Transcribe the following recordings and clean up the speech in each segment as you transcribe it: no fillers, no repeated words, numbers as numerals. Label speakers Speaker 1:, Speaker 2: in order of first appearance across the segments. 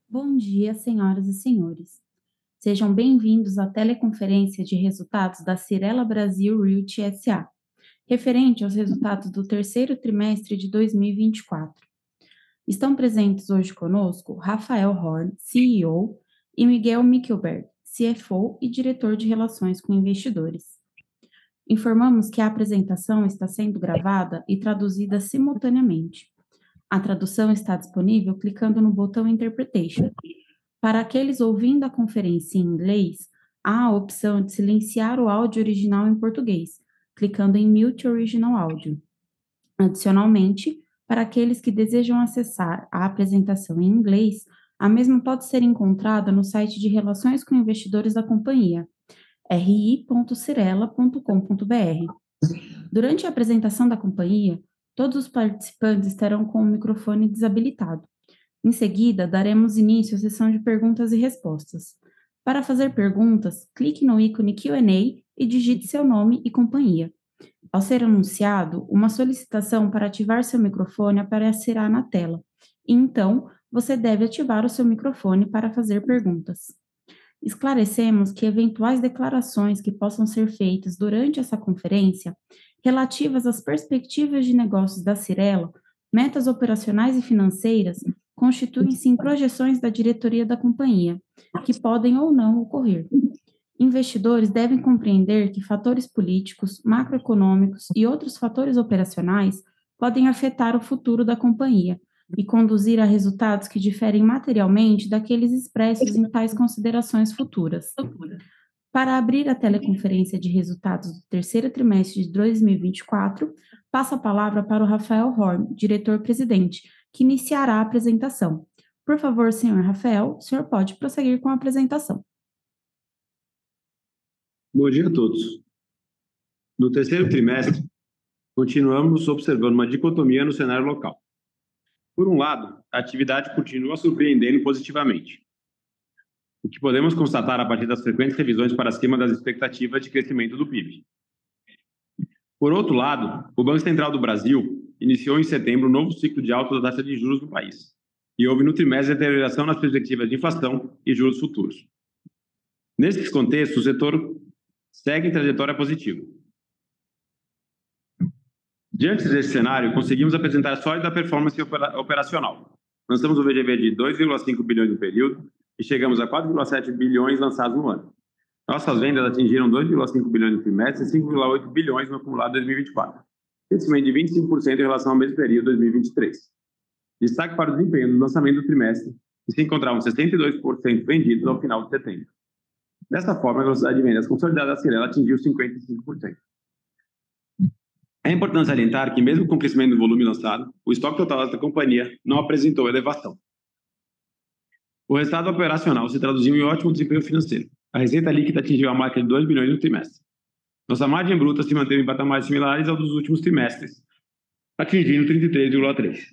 Speaker 1: Bom dia, senhoras e senhores. Sejam bem-vindos à teleconferência de resultados da Cyrela Brasil Realty S.A., referente aos resultados do terceiro trimestre de 2024. Estão presentes hoje conosco Rafael Horn, CEO, e Miguel Mickelberg, CFO e diretor de Relações com Investidores. Informamos que a apresentação está sendo gravada e traduzida simultaneamente. A tradução está disponível clicando no botão Interpretation. Para aqueles ouvindo a conferência em inglês, há a opção de silenciar o áudio original em português, clicando em Mute Original Audio. Adicionalmente, para aqueles que desejam acessar a apresentação em inglês, a mesma pode ser encontrada no site de Relações com Investidores da companhia, ri.cirela.com.br. Durante a apresentação da companhia, todos os participantes estarão com o microfone desabilitado. Em seguida, daremos início à sessão de perguntas e respostas. Para fazer perguntas, clique no ícone Q&A e digite seu nome e companhia. Ao ser anunciado, uma solicitação para ativar seu microfone aparecerá na tela, e então você deve ativar o seu microfone para fazer perguntas. Esclarecemos que eventuais declarações que possam ser feitas durante essa conferência, relativas às perspectivas de negócios da Cyrela, metas operacionais e financeiras, constituem-se em projeções da diretoria da companhia, que podem ou não ocorrer. Investidores devem compreender que fatores políticos, macroeconômicos e outros fatores operacionais podem afetar o futuro da companhia e conduzir a resultados que diferem materialmente daqueles expressos em tais considerações futuras. Para abrir a teleconferência de resultados do terceiro trimestre de 2024, passo a palavra para o Rafael Horn, diretor-presidente, que iniciará a apresentação. Por favor, senhor Rafael, o senhor pode prosseguir com a apresentação.
Speaker 2: Bom dia a todos. No terceiro trimestre, continuamos observando uma dicotomia no cenário local. Por um lado, a atividade continua surpreendendo positivamente, o que podemos constatar a partir das frequentes revisões para cima das expectativas de crescimento do PIB. Por outro lado, o Banco Central do Brasil iniciou em setembro um novo ciclo de alta da taxa de juros no país, e houve no trimestre deterioração nas perspectivas de inflação e juros futuros. Nesses contextos, o setor segue em trajetória positiva. Diante desse cenário, conseguimos apresentar sólida performance operacional. Lançamos um VGV de 2,5 bilhões no período e chegamos a 4,7 bilhões lançados no ano. Nossas vendas atingiram 2,5 bilhões no trimestre e 5,8 bilhões no acumulado 2024, crescimento de 25% em relação ao mesmo período de 2023. Destaque para o desempenho do lançamento do trimestre, que se encontravam 62% vendidos ao final de setembro. Dessa forma, a velocidade de vendas consolidada da Cyrela atingiu 55%. É importante salientar que, mesmo com o crescimento do volume lançado, o estoque total da companhia não apresentou elevação. O resultado operacional se traduziu em ótimo desempenho financeiro. A receita líquida atingiu a marca de 2 bilhões no trimestre. Nossa margem bruta se manteve em patamares similares ao dos últimos trimestres, atingindo 33,3%.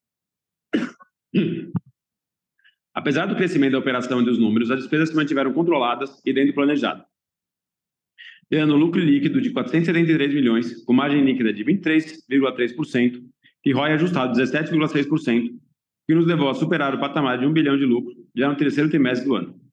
Speaker 2: Apesar do crescimento da operação e dos números, as despesas se mantiveram controladas e dentro do planejado, gerando um lucro líquido de 473 milhões, com margem líquida de 23,3% e ROI ajustado de 17,6%, que nos levou a superar o patamar de 1 bilhão de lucro já no terceiro trimestre do ano.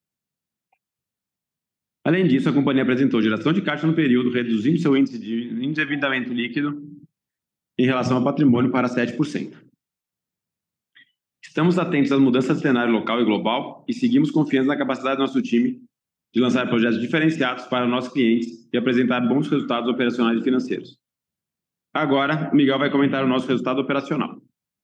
Speaker 2: Além disso, a companhia apresentou geração de caixa no período, reduzindo seu índice de endividamento líquido em relação ao patrimônio para 7%. Estamos atentos às mudanças de cenário local e global e seguimos confiantes na capacidade do nosso time de lançar projetos diferenciados para nossos clientes e apresentar bons resultados operacionais e financeiros. Agora, o Miguel vai comentar o nosso resultado operacional.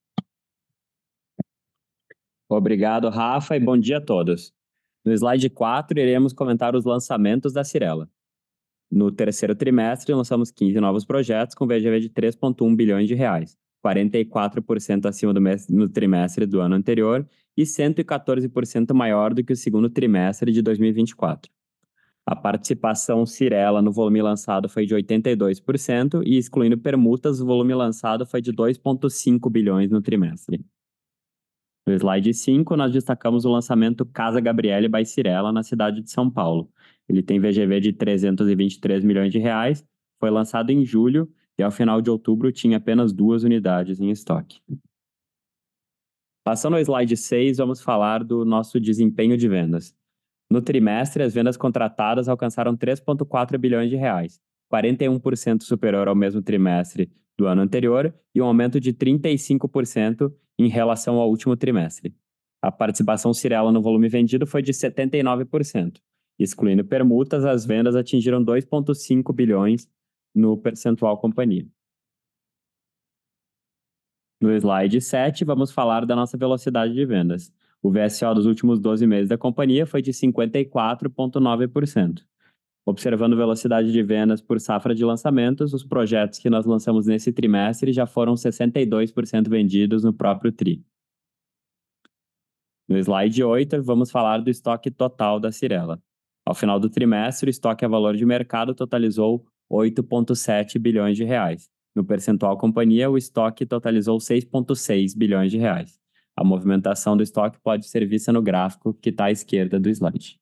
Speaker 3: Obrigado, Rafa, e bom dia a todos. No slide 4, iremos comentar os lançamentos da Cyrela. No terceiro trimestre, lançamos 15 novos projetos com VGV de 3,1 bilhões de reais, 44% acima do trimestre do ano anterior e 114% maior do que o segundo trimestre de 2024. A participação Cyrela no volume lançado foi de 82% e, excluindo permutas, o volume lançado foi de 2,5 bilhões no trimestre. No slide 5, nós destacamos o lançamento Casa Gabriele by Cyrela na cidade de São Paulo. Ele tem VGV de 323 milhões de reais, foi lançado em julho e ao final de outubro tinha apenas 2 unidades em estoque. Passando ao slide 6, vamos falar do nosso desempenho de vendas. No trimestre, as vendas contratadas alcançaram 3,4 bilhões de reais, 41% superior ao mesmo trimestre do ano anterior e um aumento de 35% em relação ao último trimestre. A participação Cyrela no volume vendido foi de 79%. Excluindo permutas, as vendas atingiram 2,5 bilhões no percentual companhia. No slide 7, vamos falar da nossa velocidade de vendas. O VSO dos últimos 12 meses da companhia foi de 54,9%. Observando velocidade de vendas por safra de lançamentos, os projetos que nós lançamos nesse trimestre já foram 62% vendidos no próprio TRI. No slide 8, vamos falar do estoque total da Cyrela. Ao final do trimestre, o estoque a valor de mercado totalizou 8,7 bilhões de reais. No percentual companhia, o estoque totalizou 6,6 bilhões de reais. A movimentação do estoque pode ser vista no gráfico que está à esquerda do slide.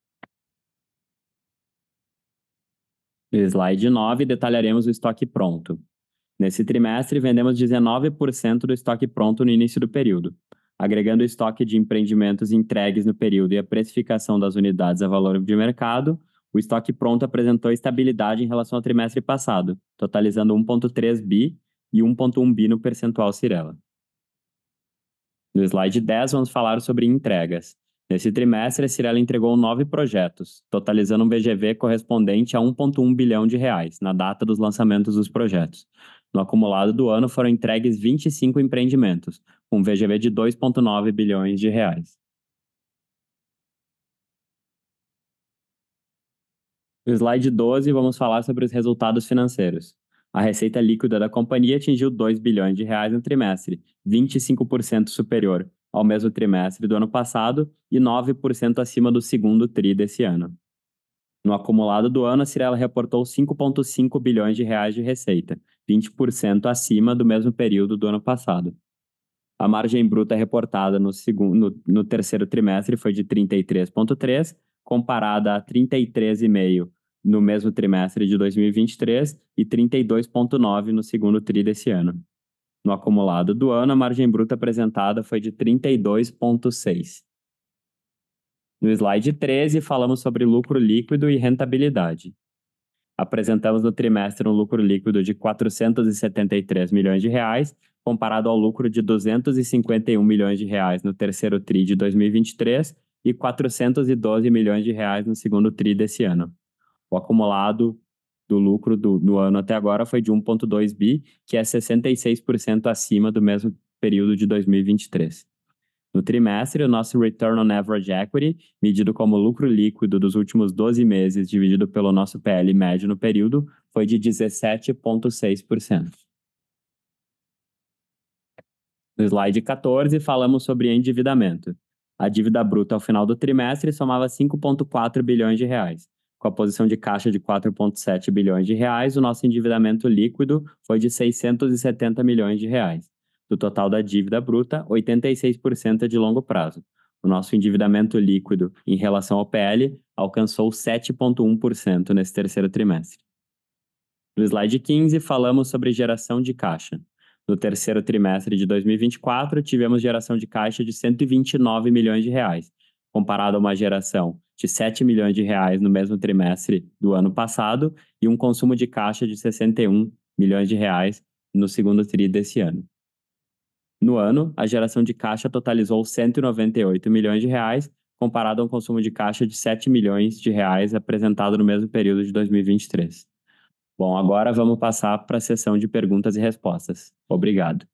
Speaker 3: No slide 9, detalharemos o estoque pronto. Nesse trimestre, vendemos 19% do estoque pronto no início do período. Agregando o estoque de empreendimentos entregues no período e a precificação das unidades a valor de mercado, o estoque pronto apresentou estabilidade em relação ao trimestre passado, totalizando 1,3 bi e 1,1 bi no percentual Cyrela. No slide 10, vamos falar sobre entregas. Nesse trimestre, a Cyrela entregou 9 projetos, totalizando um VGV correspondente a 1,1 bilhão de reais na data dos lançamentos dos projetos. No acumulado do ano, foram entregues 25 empreendimentos, com VGV de 2,9 bilhões de reais. No slide 12, vamos falar sobre os resultados financeiros. A receita líquida da companhia atingiu 2 bilhões de reais no trimestre, 25% superior ao mesmo trimestre do ano passado e 9% acima do segundo TRI desse ano. No acumulado do ano, a Cyrela reportou 5,5 bilhões de reais de receita, 20% acima do mesmo período do ano passado. A margem bruta reportada no terceiro trimestre foi de 33,3%, comparada a 33,5% no mesmo trimestre de 2023 e 32,9% no segundo TRI desse ano. No acumulado do ano, a margem bruta apresentada foi de 32,6%. No slide 13, falamos sobre lucro líquido e rentabilidade. Apresentamos no trimestre um lucro líquido de 473 milhões de reais, comparado ao lucro de 251 milhões de reais no terceiro TRI de 2023 e 412 milhões de reais no segundo TRI desse ano. O acumulado do lucro no ano até agora foi de 1,2 bi, que é 66% acima do mesmo período de 2023. No trimestre, o nosso Return on Average Equity, medido como lucro líquido dos últimos 12 meses dividido pelo nosso PL médio no período, foi de 17,6%. No slide 14, falamos sobre endividamento. A dívida bruta ao final do trimestre somava 5,4 bilhões de reais. Com a posição de caixa de 4,7 bilhões de reais, o nosso endividamento líquido foi de 670 milhões de reais. Do total da dívida bruta, 86% é de longo prazo. O nosso endividamento líquido em relação ao PL alcançou 7,1% nesse terceiro trimestre. No slide 15, falamos sobre geração de caixa. No terceiro trimestre de 2024, tivemos geração de caixa de 129 milhões de reais, comparado a uma geração de 7 milhões de reais no mesmo trimestre do ano passado e um consumo de caixa de 61 milhões de reais no segundo TRI desse ano. No ano, a geração de caixa totalizou 198 milhões de reais, comparado a um consumo de caixa de 7 milhões de reais apresentado no mesmo período de 2023. Bom, agora vamos passar para a sessão de perguntas e respostas. Obrigado.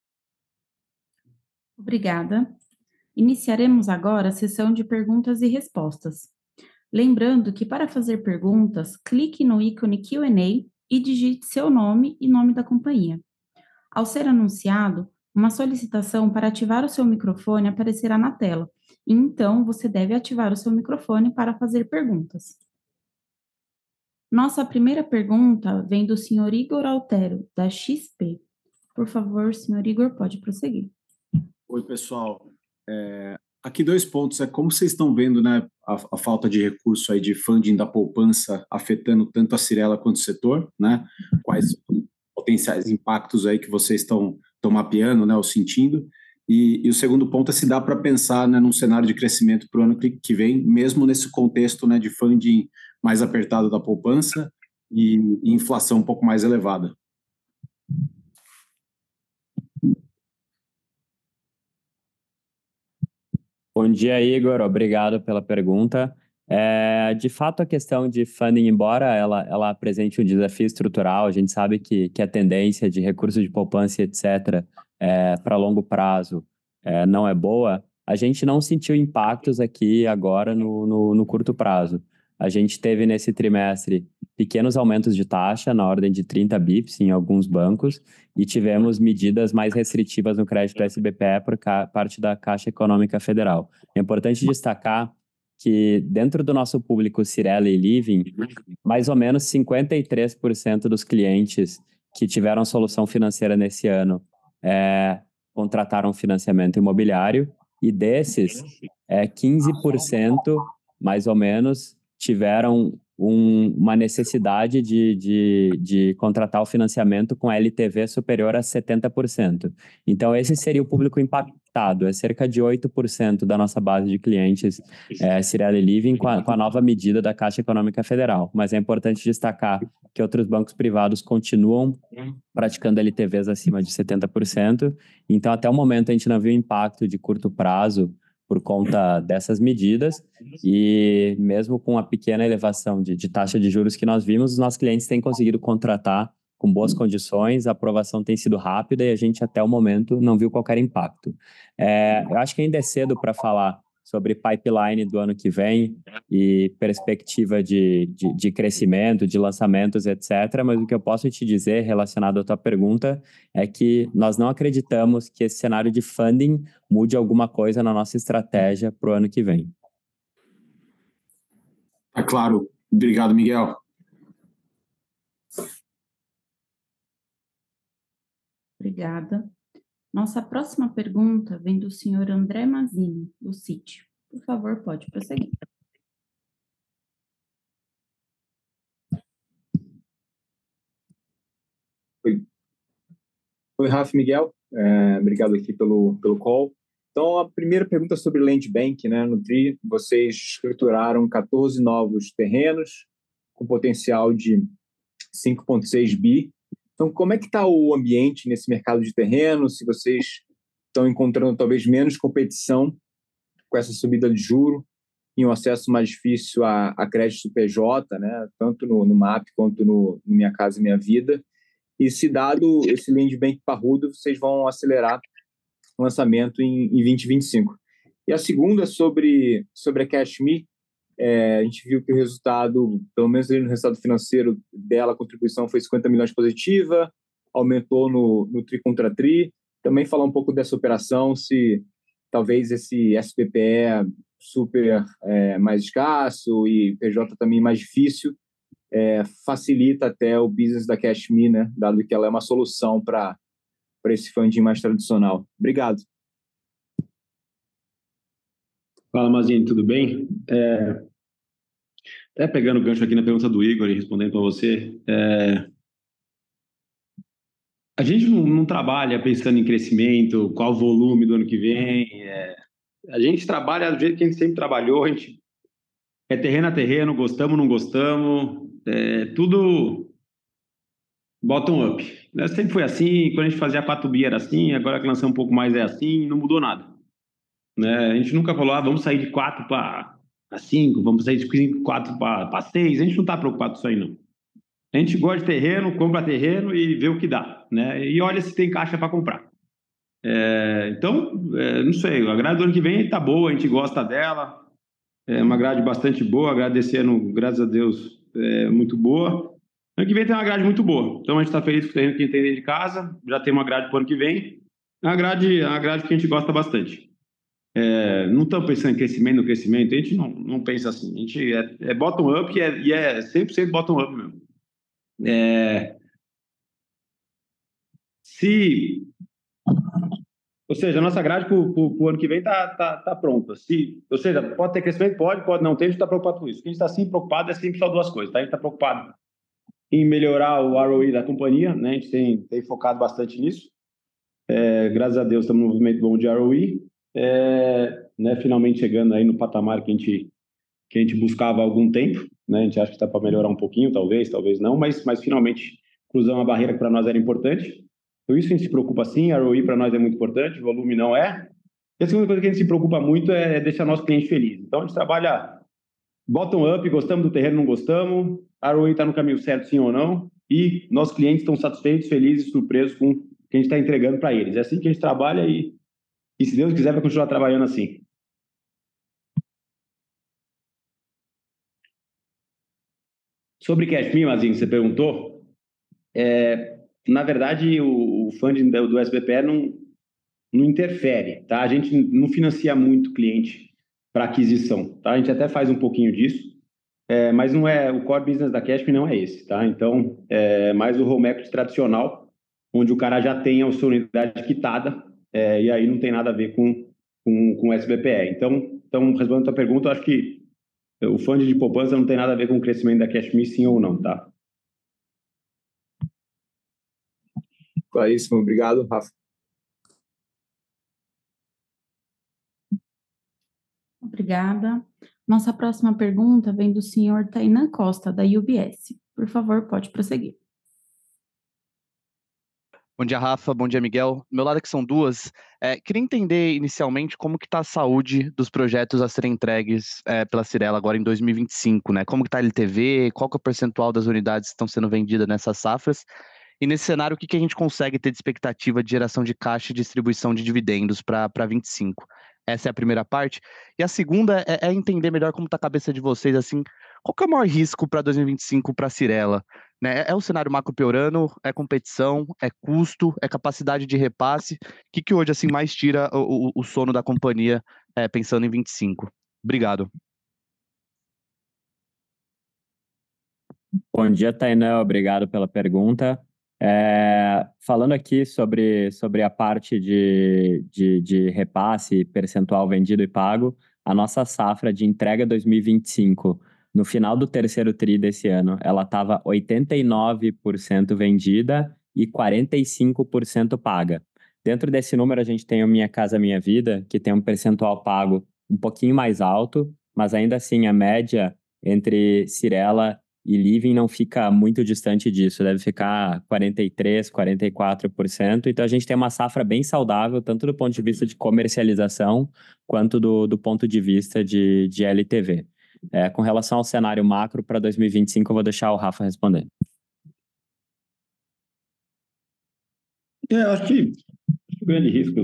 Speaker 1: Obrigada. Iniciaremos agora a sessão de perguntas e respostas. Lembrando que para fazer perguntas, clique no ícone Q&A e digite seu nome e nome da companhia. Ao ser anunciado, uma solicitação para ativar o seu microfone aparecerá na tela, e então você deve ativar o seu microfone para fazer perguntas. Nossa primeira pergunta vem do senhor Igor Altero, da XP. Por favor, senhor Igor, pode prosseguir.
Speaker 4: Oi, pessoal. Aqui 2 pontos. Como vocês estão vendo, né, a falta de recurso aí de funding da poupança afetando tanto a Cyrela quanto o setor, né? Quais potenciais impactos aí que vocês estão mapeando, né, ou sentindo? E o segundo ponto é se dá para pensar, né, num cenário de crescimento para o ano que vem, mesmo nesse contexto, né, de funding mais apertado da poupança e inflação um pouco mais elevada.
Speaker 3: Bom dia, Igor. Obrigado pela pergunta. De fato, a questão de funding, embora ela apresente um desafio estrutural, a gente sabe que a tendência de recursos de poupança, etc., para longo prazo não é boa, a gente não sentiu impactos aqui agora no curto prazo. A gente teve nesse trimestre pequenos aumentos de taxa, na ordem de 30 bips em alguns bancos, e tivemos medidas mais restritivas no crédito SBPE por parte da Caixa Econômica Federal. É importante destacar que dentro do nosso público Cyrela e Living, mais ou menos 53% dos clientes que tiveram solução financeira nesse ano contrataram financiamento imobiliário, e desses, 15%, mais ou menos, tiveram uma necessidade de contratar o financiamento com LTV superior a 70%. Então, esse seria o público impactado, é cerca de 8% da nossa base de clientes Cyrela e Living com a nova medida da Caixa Econômica Federal. Mas é importante destacar que outros bancos privados continuam praticando LTVs acima de 70%. Então, até o momento, a gente não viu impacto de curto prazo por conta dessas medidas, e mesmo com a pequena elevação de taxa de juros que nós vimos, os nossos clientes têm conseguido contratar com boas condições, a aprovação tem sido rápida e a gente até o momento não viu qualquer impacto. Eu acho que ainda é cedo para falar sobre pipeline do ano que vem e perspectiva de crescimento, de lançamentos, etc. Mas o que eu posso te dizer relacionado à tua pergunta é que nós não acreditamos que esse cenário de funding mude alguma coisa na nossa estratégia para o ano que vem.
Speaker 4: É claro. Obrigado, Miguel.
Speaker 1: Obrigada. Nossa próxima pergunta vem do senhor André Mazzini, do Citi. Por favor, pode prosseguir.
Speaker 5: Oi, Rafa, Miguel. Obrigado aqui pelo call. Então, a primeira pergunta é sobre Land Bank, né? No TRI, vocês escrituraram 14 novos terrenos com potencial de 5,6 bi. Então, como é que está o ambiente nesse mercado de terrenos? Se vocês estão encontrando talvez menos competição com essa subida de juro e um acesso mais difícil a crédito PJ, né? Tanto no MAP quanto no Minha Casa Minha Vida. E se dado esse land bank parrudo, vocês vão acelerar o lançamento em 2025. E a segunda sobre a Cashme, a gente viu que o resultado, pelo menos no resultado financeiro dela, a contribuição foi 50 milhões positiva, aumentou no tri contra tri. Também falar um pouco dessa operação, se talvez esse SPPE super mais escasso e PJ também mais difícil, facilita até o business da Cashme, né? Dado que ela é uma solução para esse funding mais tradicional. Obrigado.
Speaker 2: Fala, Mazinho, tudo bem? Até pegando o gancho aqui na pergunta do Igor e respondendo para você, a gente não trabalha pensando em crescimento, qual o volume do ano que vem, a gente trabalha do jeito que a gente sempre trabalhou, a gente terreno a terreno, gostamos, não gostamos, tudo bottom-up. Sempre foi assim, quando a gente fazia 4 bi era assim, agora que lançamos um pouco mais é assim, não mudou nada. A gente nunca falou, vamos sair de 4 para 5, vamos sair de 4 para 6, a gente não está preocupado com isso aí, não. A gente gosta de terreno, compra terreno e vê o que dá, né? E olha se tem caixa para comprar. Então, não sei, a grade do ano que vem está boa, a gente gosta dela, é uma grade bastante boa, agradecendo, graças a Deus, muito boa. Ano que vem tem uma grade muito boa, então a gente está feliz com o terreno que a gente tem dentro de casa, já tem uma grade para o ano que vem, é uma grade que a gente gosta bastante. Não estamos pensando em crescimento, no crescimento, a gente não pensa assim, a gente é bottom-up e é 100% bottom-up mesmo. Ou seja, a nossa grade para o ano que vem está pronta. Ou seja, pode ter crescimento? Pode não ter, a gente está preocupado com isso. O que a gente está sempre preocupado é sempre só duas coisas. Tá? A gente está preocupado em melhorar o ROI da companhia, né? A gente tem focado bastante nisso. Graças a Deus estamos num movimento bom de ROE, né, finalmente chegando aí no patamar que a gente buscava há algum tempo, né? A gente acha que está para melhorar um pouquinho, talvez não, mas finalmente cruzamos uma barreira que para nós era importante. Por isso a gente se preocupa sim, a ROI para nós é muito importante, volume não é. E a segunda coisa que a gente se preocupa muito é deixar nosso cliente feliz. Então a gente trabalha bottom-up, gostamos do terreno, não gostamos, a ROI está no caminho certo sim ou não, e nossos clientes estão satisfeitos, felizes, surpresos com o que a gente está entregando para eles. É assim que a gente trabalha e se Deus quiser vai continuar trabalhando assim. Sobre cash me, Mazinho, você perguntou. Na verdade, o funding do SBPE não interfere, tá? A gente não financia muito cliente para aquisição, tá? A gente até faz um pouquinho disso, mas não é o core business da Cashme não é esse, tá? Então, é mais o home equity tradicional, onde o cara já tem a sua unidade quitada, e aí não tem nada a ver com o SBPE. Então, respondendo a tua pergunta, eu acho que o fundo de poupança não tem nada a ver com o crescimento da Cashme, sim ou não, tá?
Speaker 5: Claríssimo, obrigado, Rafa.
Speaker 1: Obrigada. Nossa próxima pergunta vem do senhor Tainan Costa, da UBS. Por favor, pode prosseguir.
Speaker 6: Bom dia, Rafa. Bom dia, Miguel. Meu lado aqui são duas. Queria entender inicialmente como que está a saúde dos projetos a serem entregues pela Cyrela agora em 2025, né? Como que está a LTV, qual que é o percentual das unidades que estão sendo vendidas nessas safras? E nesse cenário, o que a gente consegue ter de expectativa de geração de caixa e distribuição de dividendos para 25? Essa é a primeira parte. E a segunda é entender melhor como está a cabeça de vocês, assim, qual que é o maior risco para 2025 para a Cyrela? Né? É o cenário macro piorando, é competição, é custo, é capacidade de repasse? O que hoje assim mais tira o sono da companhia pensando em 25? Obrigado.
Speaker 3: Bom dia, Tainan. Obrigado pela pergunta. Falando aqui sobre a parte de repasse, percentual vendido e pago, a nossa safra de entrega 2025, no final do terceiro TRI desse ano, ela estava 89% vendida e 45% paga. Dentro desse número, a gente tem o Minha Casa Minha Vida, que tem um percentual pago um pouquinho mais alto, mas ainda assim a média entre Cyrela e Living não fica muito distante disso, deve ficar 43%, 44%. Então a gente tem uma safra bem saudável, tanto do ponto de vista de comercialização, quanto do ponto de vista de LTV. Com relação ao cenário macro para 2025, eu vou deixar o Rafa responder.
Speaker 2: Eu acho que o grande risco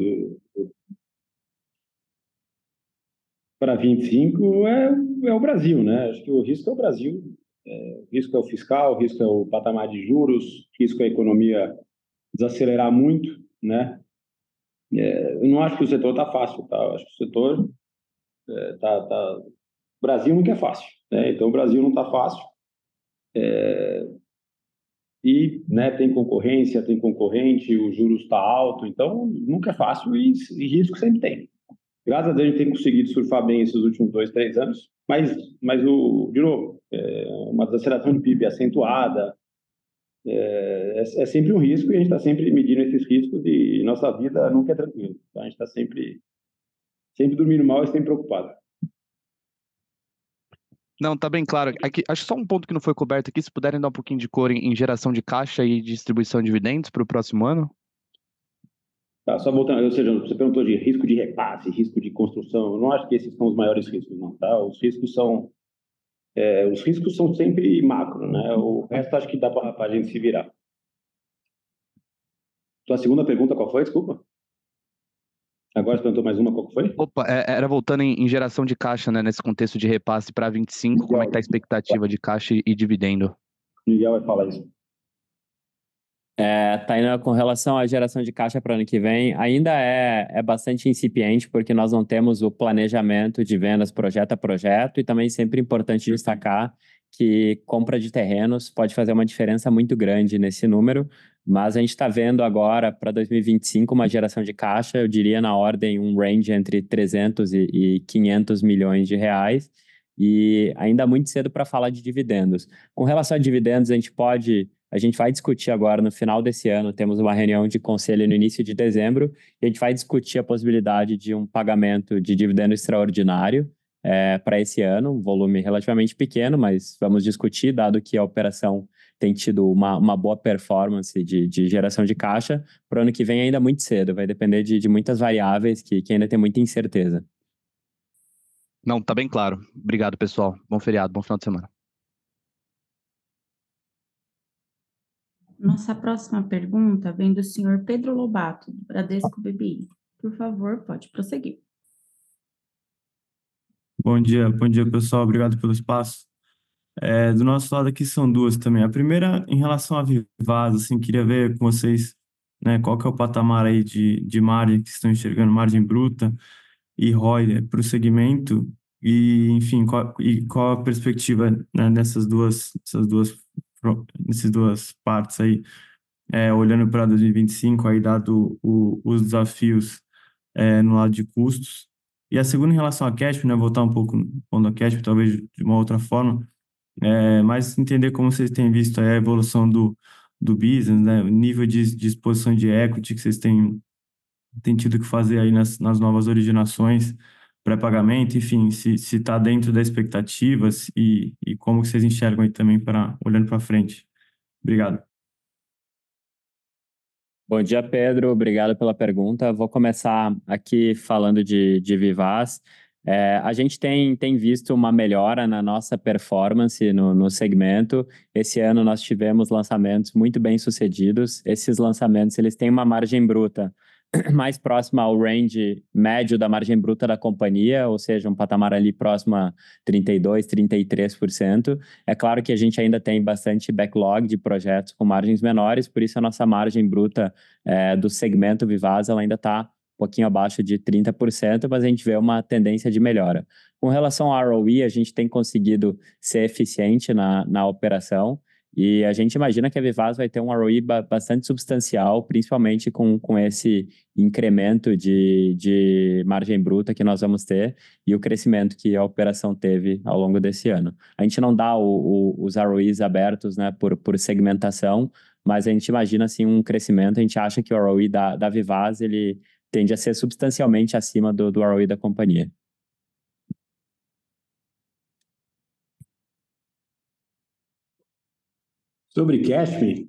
Speaker 2: para 25 é o Brasil, né? Acho que o risco é o Brasil. O risco é o fiscal, o risco é o patamar de juros, o risco é a economia desacelerar muito, né? Eu não acho que o setor está fácil, tá? Eu acho que o setor o Brasil nunca é fácil, né? Então o Brasil não está fácil. E, né, tem concorrência, tem concorrente, o juros está alto, então nunca é fácil e risco sempre tem. Graças a Deus a gente tem conseguido surfar bem esses últimos 2, 3 anos, mas de novo, uma desaceleração de PIB acentuada, é sempre um risco e a gente está sempre medindo esses riscos e nossa vida nunca é tranquila. Então a gente está sempre dormindo mal e sempre preocupado.
Speaker 6: Não, tá bem claro. Aqui, acho só um ponto que não foi coberto aqui, se puderem dar um pouquinho de cor em geração de caixa e distribuição de dividendos para o próximo ano.
Speaker 2: Tá, só voltando, ou seja, você perguntou de risco de repasse, risco de construção, eu não acho que esses são os maiores riscos, não, tá? Os riscos são sempre macro, né? O resto acho que dá para a gente se virar. Tua segunda pergunta qual foi? Desculpa. Agora você perguntou mais uma, qual foi?
Speaker 6: Opa, era voltando em geração de caixa, né, nesse contexto de repasse para 25, como é que está a expectativa de caixa e dividendo?
Speaker 2: Miguel vai falar isso.
Speaker 3: Tainan, com relação à geração de caixa para o ano que vem, ainda é bastante incipiente, porque nós não temos o planejamento de vendas projeto a projeto, e também sempre importante destacar que compra de terrenos pode fazer uma diferença muito grande nesse número, mas a gente está vendo agora para 2025 uma geração de caixa, eu diria na ordem, um range entre 300 e 500 milhões de reais, e ainda muito cedo para falar de dividendos. Com relação a dividendos, a gente pode A gente vai discutir agora, no final desse ano, temos uma reunião de conselho no início de dezembro, e a gente vai discutir a possibilidade de um pagamento de dividendo extraordinário para esse ano, um volume relativamente pequeno, mas vamos discutir, dado que a operação tem tido uma boa performance de geração de caixa. Para o ano que vem ainda muito cedo, vai depender de muitas variáveis que ainda tem muita incerteza.
Speaker 6: Não, tá bem claro. Obrigado, pessoal. Bom feriado, bom final de semana.
Speaker 1: Nossa próxima pergunta vem do senhor Pedro Lobato, do Bradesco BBI. Por favor, pode prosseguir.
Speaker 7: Bom dia, pessoal. Obrigado pelo espaço. Do nosso lado aqui são duas também. A primeira, em relação à Vivaz, assim, queria ver com vocês, né, qual que é o patamar aí de margem que estão enxergando, margem bruta e ROI para o segmento, e, enfim, qual a perspectiva, né, nessas duas partes aí, olhando para 2025, aí dado os desafios no lado de custos. E a segunda, em relação à Cash, né, voltar um pouco no ponto da Cash, talvez de uma outra forma, mas entender como vocês têm visto a evolução do business, né, o nível de exposição de equity que vocês têm tido que fazer aí nas novas originações, pré-pagamento, enfim, se está dentro das expectativas e como que vocês enxergam aí também olhando para frente. Obrigado.
Speaker 3: Bom dia, Pedro. Obrigado pela pergunta. Vou começar aqui falando de Vivaz. A gente tem visto uma melhora na nossa performance no segmento. Esse ano nós tivemos lançamentos muito bem sucedidos. Esses lançamentos eles têm uma margem bruta mais próxima ao range médio da margem bruta da companhia, ou seja, um patamar ali próximo a 32%, 33%. É claro que a gente ainda tem bastante backlog de projetos com margens menores, por isso a nossa margem bruta do segmento Vivaz ela ainda está um pouquinho abaixo de 30%, mas a gente vê uma tendência de melhora. Com relação ao ROE, a gente tem conseguido ser eficiente na operação, e a gente imagina que a Vivaz vai ter um ROE bastante substancial, principalmente com esse incremento de margem bruta que nós vamos ter e o crescimento que a operação teve ao longo desse ano. A gente não dá os ROEs abertos, né, por segmentação, mas a gente imagina assim, um crescimento. A gente acha que o ROE da Vivaz ele tende a ser substancialmente acima do ROE da companhia.
Speaker 2: Sobre Cashme,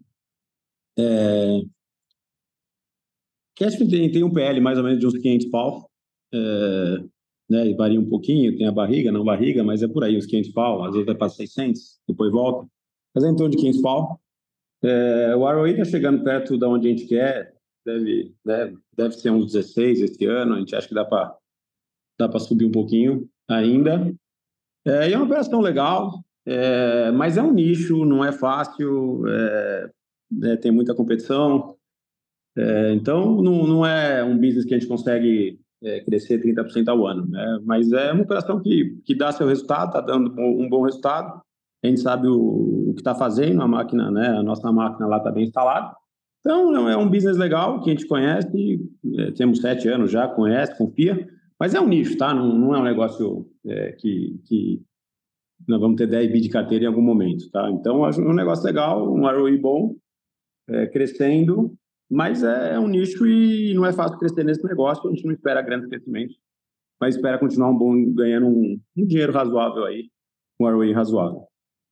Speaker 2: Cashme tem um PL mais ou menos de uns 500 pau, né, varia um pouquinho, tem a barriga, não barriga, mas é por aí, uns 500 pau, às vezes vai para 600, depois volta, mas é em torno de 500 pau. O ROE está chegando perto de onde a gente quer, deve ser uns 16 esse ano, a gente acha que dá para subir um pouquinho ainda. E é uma operação legal, mas é um nicho, não é fácil, tem muita competição, então não é um business que a gente consegue crescer 30% ao ano, né? Mas é uma operação que dá seu resultado, está dando um bom resultado, a gente sabe o que está fazendo, a máquina, né? A nossa máquina lá está bem instalada, então é um business legal que a gente conhece, temos 7 anos já, conhece, confia, mas é um nicho, tá? Não é um negócio que nós vamos ter 10 bi de carteira em algum momento, tá? Então, acho um negócio legal, um ROI bom, crescendo, mas é um nicho e não é fácil crescer nesse negócio, a gente não espera grandes crescimentos, mas espera continuar ganhando um dinheiro razoável aí, um ROI razoável.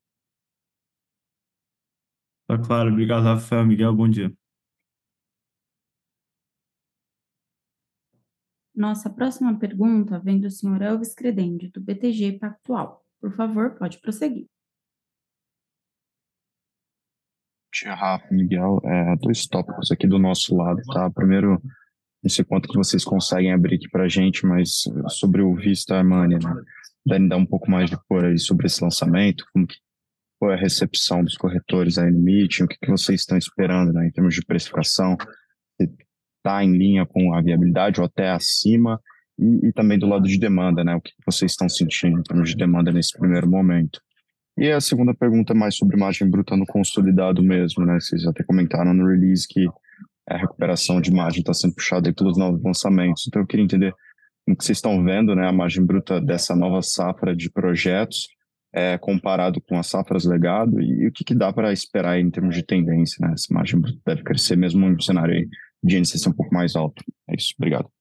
Speaker 7: Tá claro. Obrigado, Rafael. Miguel, bom dia.
Speaker 1: Nossa próxima pergunta vem do senhor Elvis Credendi, do BTG Pactual. Por favor, pode prosseguir.
Speaker 8: Tia Rafa, Miguel, 2 tópicos aqui do nosso lado, tá? Primeiro, não sei quanto que vocês conseguem abrir aqui para a gente, mas sobre o Vista Money, né? Devem dar um pouco mais de cor aí sobre esse lançamento, como que foi a recepção dos corretores aí no meeting, o que vocês estão esperando, né, em termos de precificação, se está em linha com a viabilidade ou até acima, e também do lado de demanda, né, o que vocês estão sentindo em termos de demanda nesse primeiro momento. E a segunda pergunta é mais sobre margem bruta no consolidado mesmo, né? Vocês até comentaram no release que a recuperação de margem está sendo puxada aí pelos novos lançamentos. Então eu queria entender como que vocês estão vendo, né, a margem bruta dessa nova safra de projetos comparado com as safras legado, e o que dá para esperar aí em termos de tendência, né? Essa margem bruta deve crescer mesmo em um cenário aí de INCC um pouco mais alto. É isso, obrigado.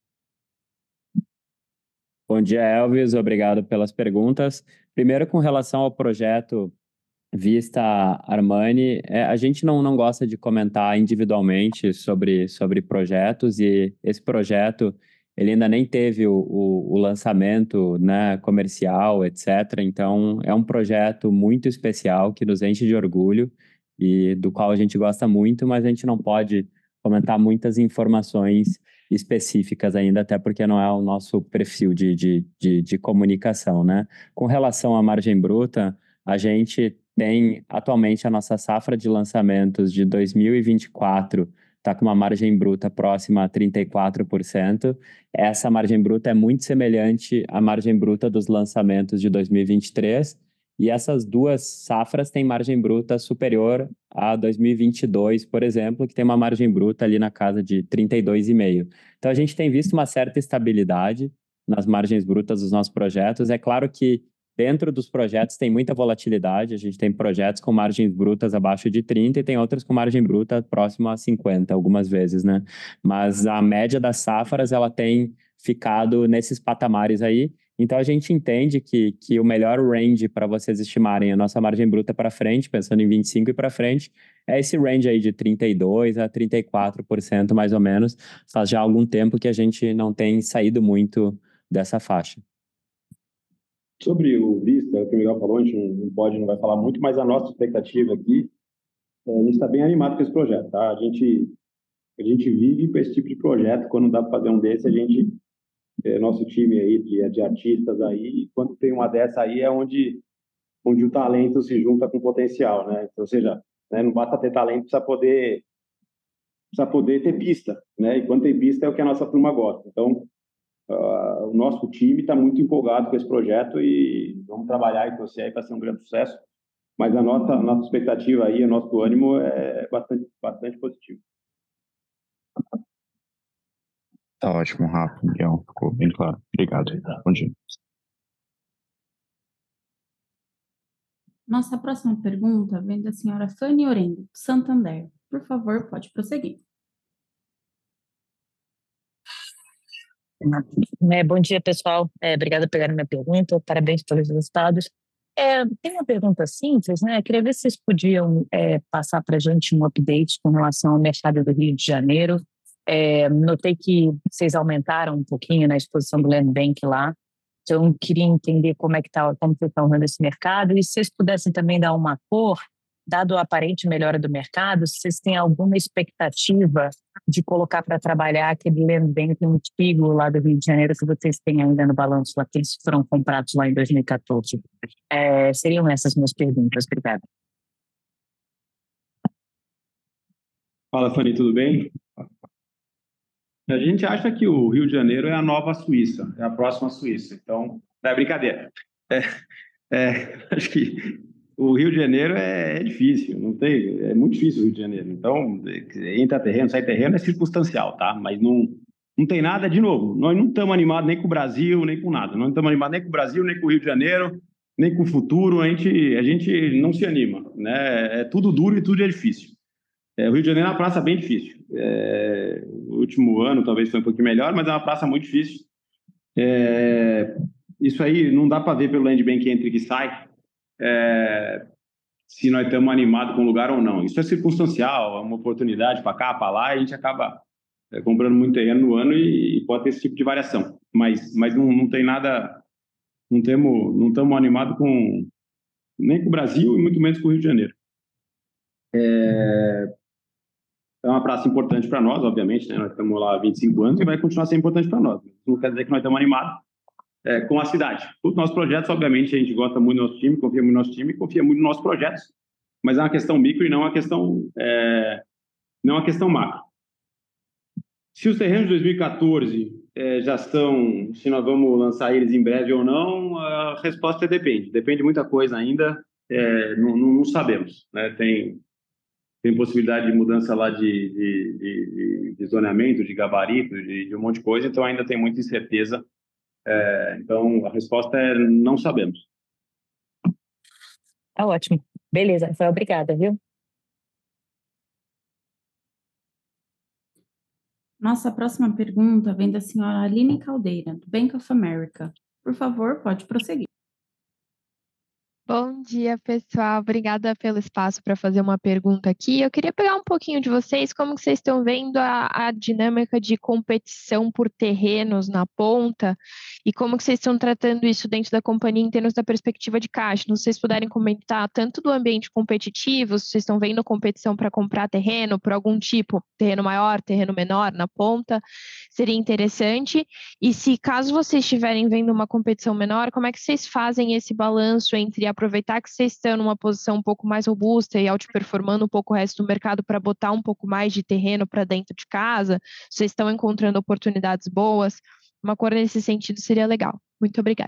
Speaker 3: Bom dia, Elvis. Obrigado pelas perguntas. Primeiro, com relação ao projeto Vista Armani, a gente não gosta de comentar individualmente sobre projetos, e esse projeto ele ainda nem teve o lançamento, né, comercial, etc. Então, é um projeto muito especial que nos enche de orgulho e do qual a gente gosta muito, mas a gente não pode comentar muitas informações específicas ainda, até porque não é o nosso perfil de comunicação, né? Com relação à margem bruta, a gente tem atualmente a nossa safra de lançamentos de 2024 está com uma margem bruta próxima a 34%. Essa margem bruta é muito semelhante à margem bruta dos lançamentos de 2023, e essas duas safras têm margem bruta superior a 2022, por exemplo, que tem uma margem bruta ali na casa de 32,5%. Então, a gente tem visto uma certa estabilidade nas margens brutas dos nossos projetos. É claro que dentro dos projetos tem muita volatilidade. A gente tem projetos com margens brutas abaixo de 30 e tem outros com margem bruta próxima a 50, algumas vezes, né? Mas a média das safras, ela tem ficado nesses patamares aí. Então, a gente entende que o melhor range para vocês estimarem a nossa margem bruta para frente, pensando em 25 e para frente, é esse range aí de 32% a 34%, mais ou menos. Faz já algum tempo que a gente não tem saído muito dessa faixa.
Speaker 2: Sobre o Vista, o que o Miguel falou, a gente não vai falar muito, mas a nossa expectativa aqui, a gente está bem animado com esse projeto, tá? A gente vive com esse tipo de projeto. Quando dá para fazer um desse, a gente, nosso time aí de artistas aí, quando tem uma dessa aí é onde o talento se junta com o potencial, né? Então, ou seja, né, não basta ter talento, precisa poder ter pista, né? E quando tem pista é o que a nossa turma gosta. Então, o nosso time está muito empolgado com esse projeto e vamos trabalhar e torcer aí para ser um grande sucesso. Mas a nossa expectativa aí, o nosso ânimo é bastante positivo.
Speaker 8: Tá ótimo, Rafa, Miguel, ficou bem claro. Obrigado. Bom dia.
Speaker 1: Nossa próxima pergunta vem da senhora Fanny Orengo, do Santander. Por favor, pode prosseguir.
Speaker 9: Bom dia, pessoal. Obrigada por pegar minha pergunta. Parabéns pelos resultados. Tem uma pergunta simples, né? Queria ver se vocês podiam passar para a gente um update com relação ao mercado do Rio de Janeiro. Notei que vocês aumentaram um pouquinho na exposição do Land Bank lá. Então, queria entender como vocês estão vendo esse mercado, e se vocês pudessem também dar uma cor, dado a aparente melhora do mercado, se vocês têm alguma expectativa de colocar para trabalhar aquele Land Bank antigo lá do Rio de Janeiro que vocês têm ainda no balanço, aqueles que foram comprados lá em 2014. Seriam essas minhas perguntas. Obrigada.
Speaker 2: Fala, Fanny, tudo bem? A gente acha que o Rio de Janeiro é a nova Suíça, é a próxima Suíça. Então, não é brincadeira. Acho que o Rio de Janeiro é difícil, é muito difícil o Rio de Janeiro. Então, entra terreno, sai terreno, é circunstancial, tá? Mas não tem nada, de novo, nós não estamos animados nem com o Brasil, nem com nada. Nós não estamos animados nem com o Brasil, nem com o Rio de Janeiro, nem com o futuro. A gente não se anima, né? É tudo duro e tudo é difícil. O Rio de Janeiro é uma praça bem difícil. O último ano talvez foi um pouquinho melhor, mas é uma praça muito difícil. Isso aí não dá para ver pelo Land Bank que entra e que sai, se nós estamos animados com o lugar ou não. Isso é circunstancial, é uma oportunidade para cá, para lá, e a gente acaba comprando muito terreno no ano e pode ter esse tipo de variação. Mas não tem nada, não estamos animados nem com o Brasil e muito menos com o Rio de Janeiro. É uma praça importante para nós, obviamente, né? Nós estamos lá há 25 anos e vai continuar sendo importante para nós. Isso não quer dizer que nós estamos animados com a cidade. Os nossos projetos, obviamente, a gente gosta muito do nosso time, confia muito no nosso time, confia muito nos nossos projetos, mas é uma questão micro e não uma questão macro. Se os terrenos de 2014 já estão, se nós vamos lançar eles em breve ou não, a resposta depende. Depende de muita coisa ainda, não sabemos, né? Tem possibilidade de mudança lá de zoneamento, de gabarito, de um monte de coisa, então ainda tem muita incerteza. Então, a resposta é não sabemos.
Speaker 9: Tá ótimo. Beleza, Rafael, obrigada, viu?
Speaker 1: Nossa próxima pergunta vem da senhora Aline Caldeira, do Bank of America. Por favor, pode prosseguir.
Speaker 10: Bom dia, pessoal. Obrigada pelo espaço para fazer uma pergunta aqui. Eu queria pegar um pouquinho de vocês, como que vocês estão vendo a dinâmica de competição por terrenos na ponta e como que vocês estão tratando isso dentro da companhia em termos da perspectiva de caixa. Não sei se vocês puderem comentar tanto do ambiente competitivo, se vocês estão vendo competição para comprar terreno por algum tipo, terreno maior, terreno menor na ponta, seria interessante. E se caso vocês estiverem vendo uma competição menor, como é que vocês fazem esse balanço entre aproveitar que vocês estão numa posição um pouco mais robusta e outperformando um pouco o resto do mercado para botar um pouco mais de terreno para dentro de casa? Vocês estão encontrando oportunidades boas? Uma cor nesse sentido seria legal. Muito obrigada.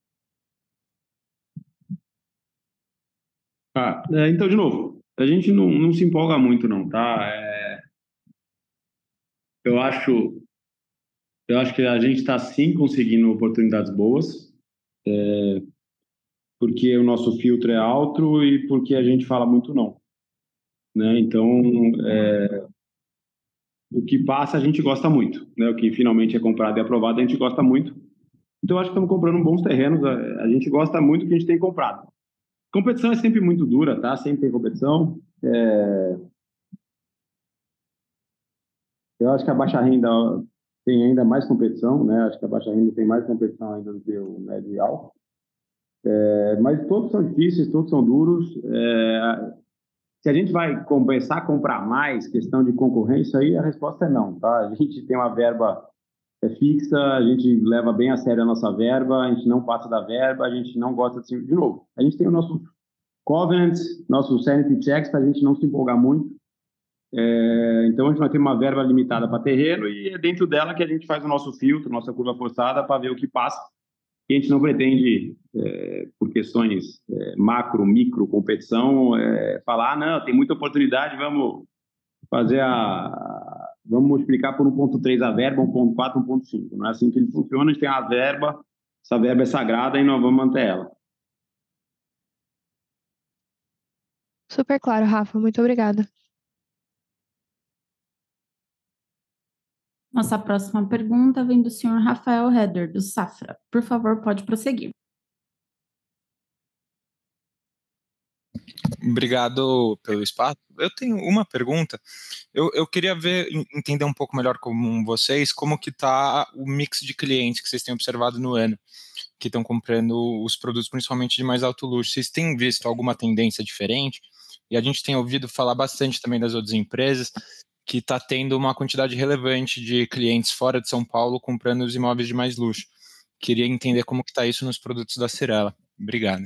Speaker 2: Então, de novo, a gente não se empolga muito, não, tá? Eu acho que a gente está sim conseguindo oportunidades boas, porque o nosso filtro é alto e porque a gente fala muito não, né? Então, o que passa a gente gosta muito, né? O que finalmente é comprado e aprovado a gente gosta muito. Então, acho que estamos comprando bons terrenos. A gente gosta muito do que a gente tem comprado. Competição é sempre muito dura, tá? Sempre tem competição. Eu acho que a baixa renda tem ainda mais competição, né? Acho que a baixa renda tem mais competição ainda do que o médio e alto. Mas todos são difíceis, todos são duros. Se a gente vai começar a comprar mais, questão de concorrência, aí a resposta é não, tá? A gente tem uma verba fixa, a gente leva bem a sério a nossa verba, a gente não passa da verba, a gente não gosta de novo. A gente tem o nosso covenants, nosso sanity checks, para a gente não se empolgar muito. Então, a gente vai ter uma verba limitada para terreno e é dentro dela que a gente faz o nosso filtro, nossa curva forçada, para ver o que passa. E a gente não pretende, por questões macro, micro, competição, falar, não, tem muita oportunidade, vamos fazer vamos multiplicar por 1,3 a verba, 1,4, 1,5. Não é assim que ele funciona, a gente tem a verba, essa verba é sagrada e nós vamos manter ela.
Speaker 10: Super claro, Rafa. Muito obrigada.
Speaker 1: Nossa próxima pergunta vem do senhor Rafael Heder, do Safra. Por favor, pode prosseguir.
Speaker 11: Obrigado pelo espaço. Eu tenho uma pergunta. Eu queria entender um pouco melhor com vocês como que está o mix de clientes que vocês têm observado no ano, que estão comprando os produtos principalmente de mais alto luxo. Vocês têm visto alguma tendência diferente? E a gente tem ouvido falar bastante também das outras empresas que está tendo uma quantidade relevante de clientes fora de São Paulo comprando os imóveis de mais luxo. Queria entender como que está isso nos produtos da Cyrela. Obrigado.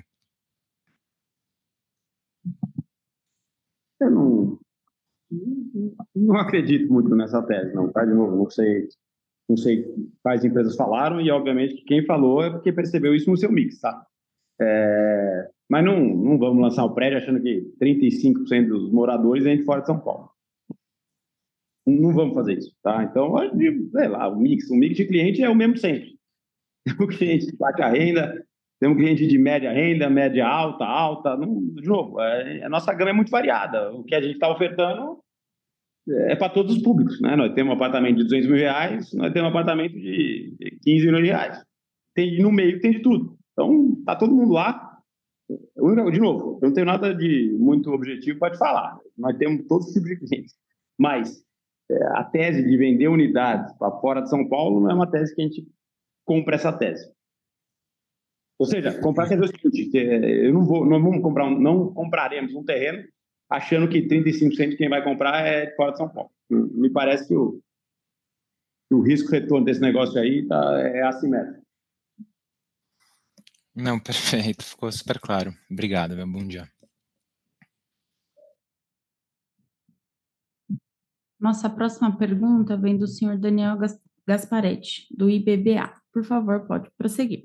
Speaker 2: Eu não acredito muito nessa tese, não, tá? De novo, não sei quais empresas falaram e, obviamente, que quem falou é porque percebeu isso no seu mix, tá? Mas não vamos lançar o prédio achando que 35% dos moradores é de fora de São Paulo. Não vamos fazer isso, tá? Então, sei lá, o mix de cliente é o mesmo sempre. Tem um cliente de baixa renda, tem um cliente de média renda, média alta, alta. De novo, a nossa gama é muito variada. O que a gente está ofertando é para todos os públicos, né? Nós temos um apartamento de R$200 mil, nós temos um apartamento de 15 milhões de reais. No meio tem de tudo. Então, tá todo mundo lá. De novo, eu não tenho nada de muito objetivo para te falar. Nós temos todos os tipos de clientes. Mas a tese de vender unidades para fora de São Paulo não é uma tese que a gente compra essa tese. Ou seja, comprar quer dizer o seguinte, não compraremos um terreno achando que 35% de quem vai comprar é de fora de São Paulo. Me parece que o risco-retorno desse negócio aí é assimétrico.
Speaker 11: Não, perfeito, ficou super claro. Obrigado, meu bom dia.
Speaker 1: Nossa próxima pergunta vem do senhor Daniel Gasparetti, do IBBA. Por favor, pode prosseguir.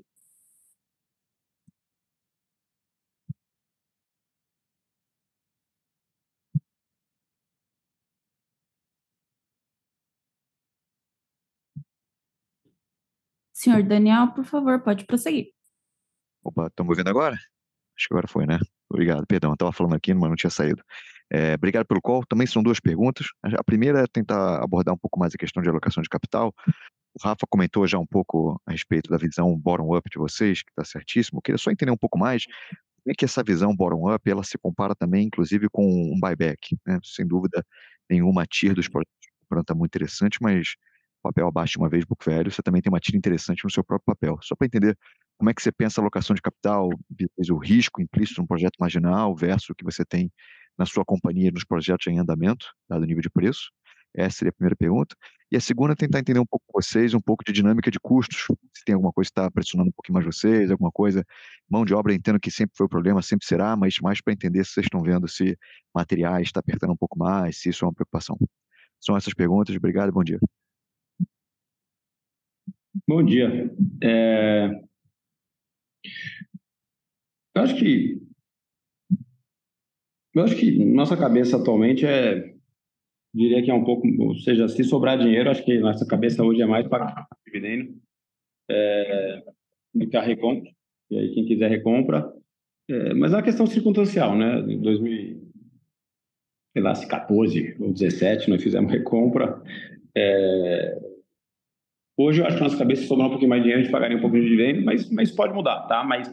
Speaker 1: Senhor Daniel, por favor, pode prosseguir.
Speaker 12: Opa, estão me ouvindo agora? Acho que agora foi, né? Obrigado, perdão, eu estava falando aqui, mas não tinha saído. Obrigado pelo call. Também são duas perguntas. A primeira é tentar abordar um pouco mais a questão de alocação de capital. O Rafa comentou já um pouco a respeito da visão bottom-up de vocês, que está certíssimo. Eu queria só entender um pouco mais como é que essa visão bottom-up ela se compara também, inclusive, com um buyback, né? Sem dúvida nenhuma, a TIR dos projetos está muito interessante, mas papel abaixo de uma vez book value, você também tem uma TIR interessante no seu próprio papel. Só para entender como é que você pensa a alocação de capital, o risco implícito no projeto marginal versus o que você tem na sua companhia nos projetos em andamento, dado o nível de preço. Essa seria a primeira pergunta. E a segunda é tentar entender um pouco com vocês, um pouco de dinâmica de custos. Se tem alguma coisa que está pressionando um pouquinho mais vocês, alguma coisa. Mão de obra, entendo que sempre foi o problema, sempre será, mas mais para entender se vocês estão vendo se materiais está apertando um pouco mais, se isso é uma preocupação. São essas perguntas. Obrigado e bom dia.
Speaker 2: Bom dia. Eu acho que nossa cabeça atualmente diria que é um pouco, ou seja, se sobrar dinheiro, acho que nossa cabeça hoje é mais para dividendo do que a recompra. E aí quem quiser recompra. Mas é uma questão circunstancial, né? Em 2014 ou 2017 nós fizemos recompra. Hoje eu acho que nossa cabeça sobrar um pouquinho mais de dinheiro, a gente pagaria um pouquinho de dividendo, mas pode mudar, tá? Mas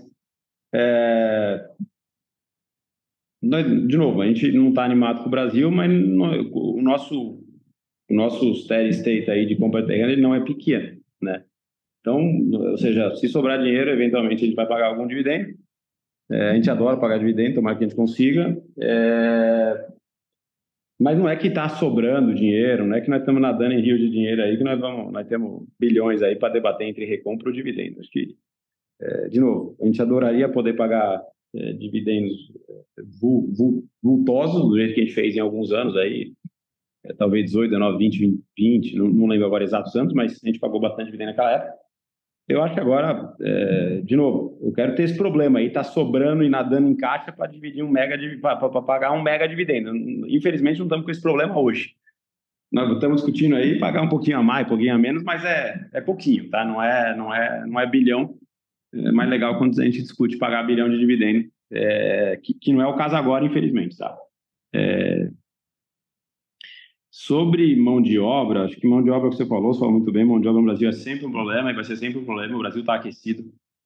Speaker 2: de novo, a gente não está animado com o Brasil, mas o nosso steady state aí de compra de terreno ele não é pequeno, né? Então, ou seja, se sobrar dinheiro, eventualmente a gente vai pagar algum dividendo. A gente adora pagar dividendo, tomara que a gente consiga. Mas não é que está sobrando dinheiro, não é que nós estamos nadando em rio de dinheiro aí, que nós temos bilhões aí para debater entre recompra ou dividendo. Acho que, de novo, a gente adoraria poder pagar dividendos vultosos, do jeito que a gente fez em alguns anos aí, talvez 18, 19, 20, não lembro agora exatos anos, mas a gente pagou bastante dividendo naquela época. Eu acho que agora, de novo, eu quero ter esse problema aí, tá sobrando e nadando em caixa para dividir para pagar um mega dividendo. Infelizmente não estamos com esse problema hoje. Nós estamos discutindo aí pagar um pouquinho a mais, um pouquinho a menos, mas é pouquinho, tá? Não é bilhão. É mais legal quando a gente discute pagar bilhão de dividendo, que não é o caso agora, infelizmente, tá? Sobre mão de obra, acho que mão de obra que você falou muito bem, mão de obra no Brasil é sempre um problema e vai ser sempre um problema, o Brasil está aquecido.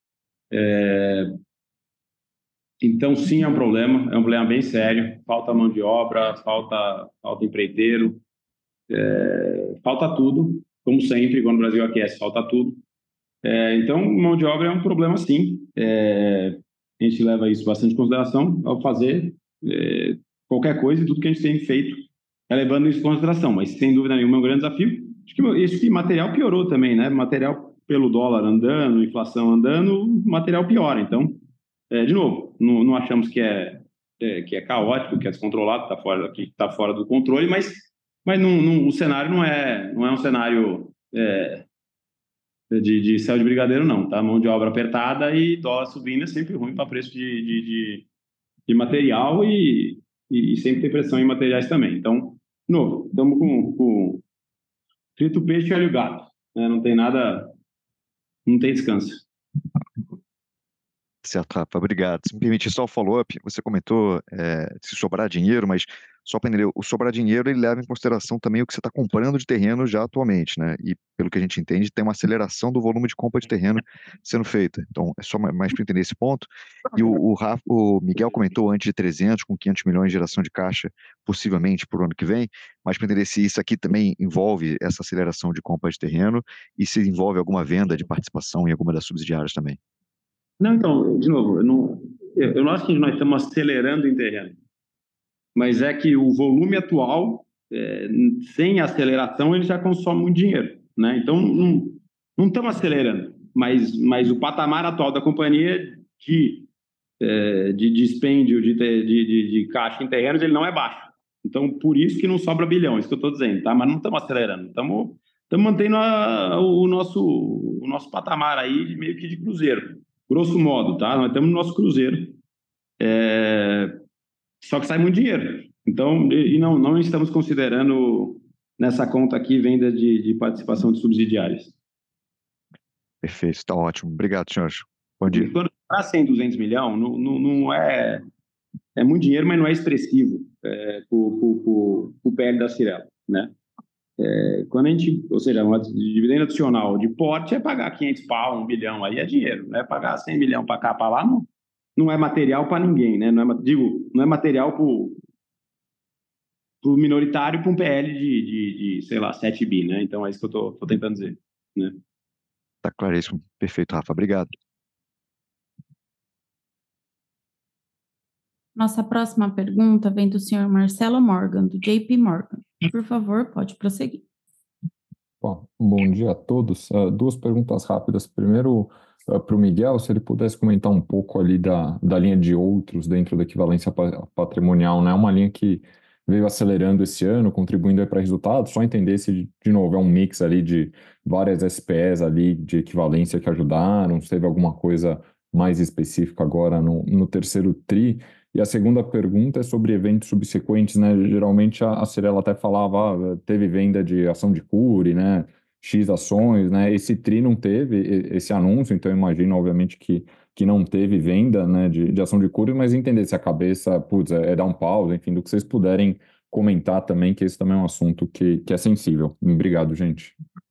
Speaker 2: Então, sim, é um problema bem sério, falta mão de obra, falta empreiteiro, falta tudo, como sempre, quando o Brasil aquece, falta tudo. Então, mão de obra é um problema, sim. A gente leva isso bastante em consideração ao fazer qualquer coisa e tudo que a gente tem feito levando isso em consideração, mas sem dúvida nenhuma é um grande desafio. Acho que material piorou também, né? Material pelo dólar andando, inflação andando, material piora. Então, de novo, não achamos que é caótico, que é descontrolado, que está fora do controle, mas o cenário não é um cenário de céu de brigadeiro, não, tá? Mão de obra apertada e dólar subindo é sempre ruim para preço de material e sempre tem pressão em materiais também. Então, de novo, estamos com frito peixe e olho gato, né? Não tem nada, não tem descanso.
Speaker 12: Certo, Rafa, obrigado. Se me permite só o follow-up, você comentou se sobrar dinheiro, mas só para entender, o sobrar dinheiro ele leva em consideração também o que você está comprando de terreno já atualmente, né? E pelo que a gente entende, tem uma aceleração do volume de compra de terreno sendo feita. Então, é só mais para entender esse ponto. E o Miguel comentou antes de 300 com 500 milhões de geração de caixa, possivelmente por ano que vem, mas para entender se isso aqui também envolve essa aceleração de compra de terreno e se envolve alguma venda de participação em alguma das subsidiárias também.
Speaker 2: Não, então, de novo, eu não acho que nós estamos acelerando em terreno, mas é que o volume atual, sem aceleração, ele já consome muito dinheiro, né? Então, não estamos acelerando, mas o patamar atual da companhia de dispêndio de caixa em terrenos, ele não é baixo. Então, por isso que não sobra bilhão, isso que eu estou dizendo, tá? Mas não estamos acelerando, estamos mantendo o nosso patamar aí meio que de cruzeiro. Grosso modo, tá? Nós estamos no nosso cruzeiro. Só que sai muito dinheiro. Então, não estamos considerando nessa conta aqui venda de participação de subsidiárias.
Speaker 12: Perfeito, está ótimo. Obrigado, senhor. Bom dia.
Speaker 2: Para 100, 200 milhões, não É muito dinheiro, mas não é expressivo para o PL da Cyrela, né? Quando a gente, ou seja, um dividendo adicional de porte é pagar 500 pau, 1 bilhão, aí é dinheiro, né? Pagar 100 milhões para cá, para lá, não é material para ninguém, né? Não é material para o minoritário para um PL de, sei lá, 7 bi, né? Então é isso que eu tô tentando dizer, né?
Speaker 12: Tá claríssimo. Perfeito, Rafa. Obrigado.
Speaker 1: Nossa próxima pergunta vem do senhor Marcelo Morgan, do JP Morgan. Por favor, pode prosseguir.
Speaker 13: Bom dia a todos. Duas perguntas rápidas. Primeiro, para o Miguel, se ele pudesse comentar um pouco ali da linha de outros dentro da equivalência patrimonial, né? Uma linha que veio acelerando esse ano, contribuindo para resultados. Só entender se, de novo, é um mix ali de várias SPEs ali de equivalência que ajudaram, se teve alguma coisa mais específica agora no terceiro TRI. E a segunda pergunta é sobre eventos subsequentes, né? Geralmente a Cyrela até falava, teve venda de ação de Cury, né? X ações, né? Esse TRI não teve esse anúncio, então eu imagino, obviamente, que não teve venda, né, de ação de Cury, mas entender se a cabeça, dar um pause, enfim, do que vocês puderem comentar também, que esse também é um assunto que é sensível. Obrigado, gente.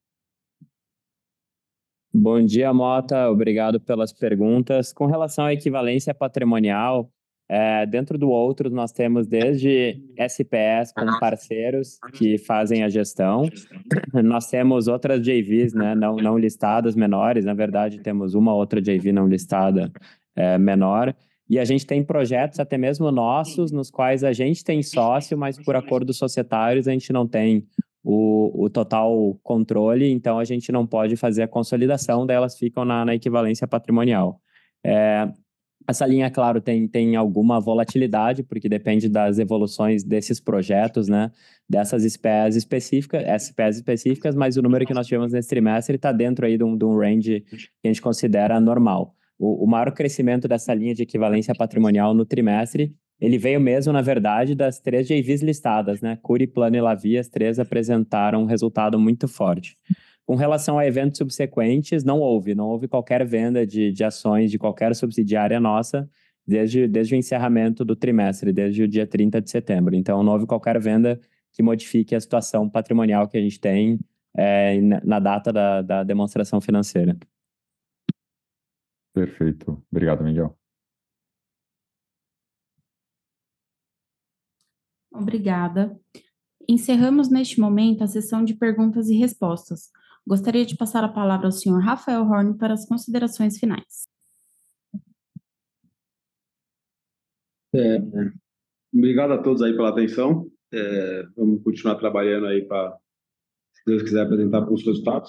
Speaker 3: Bom dia, Mota. Obrigado pelas perguntas. Com relação à equivalência patrimonial, dentro do outro, nós temos desde SPS com parceiros que fazem a gestão. Nós temos outras JVs, né, não listadas, menores. Na verdade, temos uma outra JV não listada menor. E a gente tem projetos, até mesmo nossos, nos quais a gente tem sócio, mas por acordos societários a gente não tem o total controle, então a gente não pode fazer a consolidação, daí elas ficam na equivalência patrimonial. Essa linha, claro, tem alguma volatilidade, porque depende das evoluções desses projetos, né? Dessas SPEs específicas, mas o número que nós tivemos nesse trimestre está dentro aí de um range que a gente considera normal. O maior crescimento dessa linha de equivalência patrimonial no trimestre, ele veio mesmo, na verdade, das 3 JVs listadas, né? Cury, Plano e Lavie, as 3 apresentaram um resultado muito forte. Com relação a eventos subsequentes, não houve qualquer venda de ações de qualquer subsidiária nossa desde o encerramento do trimestre, desde o dia 30 de setembro. Então, não houve qualquer venda que modifique a situação patrimonial que a gente tem na data da demonstração financeira.
Speaker 13: Perfeito. Obrigado, Miguel.
Speaker 1: Obrigada. Encerramos neste momento a sessão de perguntas e respostas. Gostaria de passar a palavra ao senhor Rafael Horn para as considerações finais.
Speaker 2: Obrigado a todos aí pela atenção. Vamos continuar trabalhando aí para, se Deus quiser, apresentar para os resultados.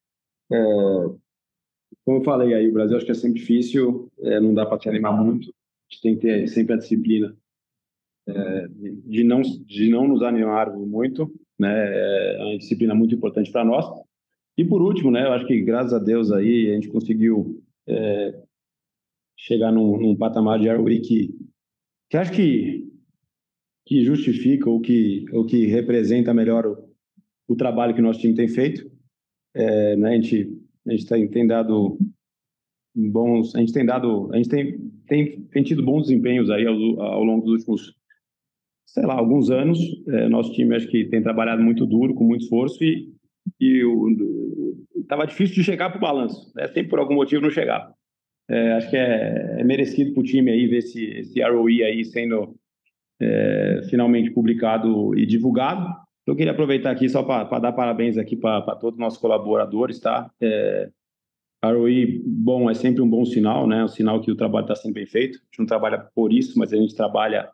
Speaker 2: Como eu falei aí, o Brasil acho que é sempre difícil, não dá para se animar muito. A gente tem que ter sempre a disciplina de não nos animarmos muito, né? É uma disciplina muito importante para nós. E por último, né, eu acho que graças a Deus aí a gente conseguiu chegar num patamar de ROE que acho que justifica ou que representa melhor o trabalho que o nosso time tem feito. Né, a gente tem dado bons, a gente tem tido bons desempenhos aí ao longo dos últimos, sei lá, alguns anos. Nosso time acho que tem trabalhado muito duro, com muito esforço e estava difícil de chegar para o balanço, né? Sempre por algum motivo não chegava. Acho que é merecido para o time aí ver esse ROE aí sendo finalmente publicado e divulgado. Eu queria aproveitar aqui só para dar parabéns aqui para todos os nossos colaboradores, tá? ROE bom é sempre um bom sinal, né? Um sinal que o trabalho está sendo bem feito. A gente não trabalha por isso, mas a gente trabalha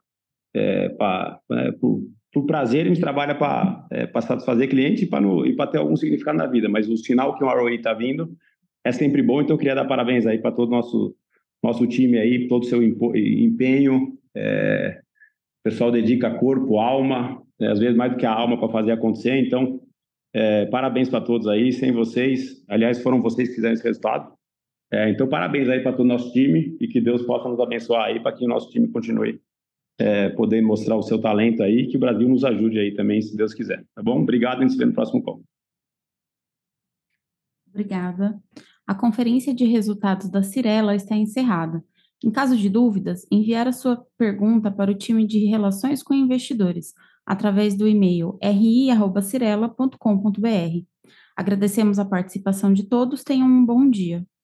Speaker 2: por prazer, a gente trabalha para satisfazer cliente e para ter algum significado na vida, mas o sinal que um ROE está vindo é sempre bom, então eu queria dar parabéns aí para todo o nosso time aí, todo o seu empenho. O pessoal dedica corpo, alma, às vezes mais do que a alma para fazer acontecer, então parabéns para todos aí, sem vocês, aliás, foram vocês que fizeram esse resultado. Então parabéns aí para todo o nosso time e que Deus possa nos abençoar aí para que o nosso time continue poder mostrar o seu talento aí, que o Brasil nos ajude aí também, se Deus quiser. Tá bom? Obrigado, a gente se vê no próximo call.
Speaker 1: Obrigada. A conferência de resultados da Cyrela está encerrada. Em caso de dúvidas, enviar a sua pergunta para o time de Relações com Investidores, através do e-mail ri@cirela.com.br. Agradecemos a participação de todos, tenham um bom dia.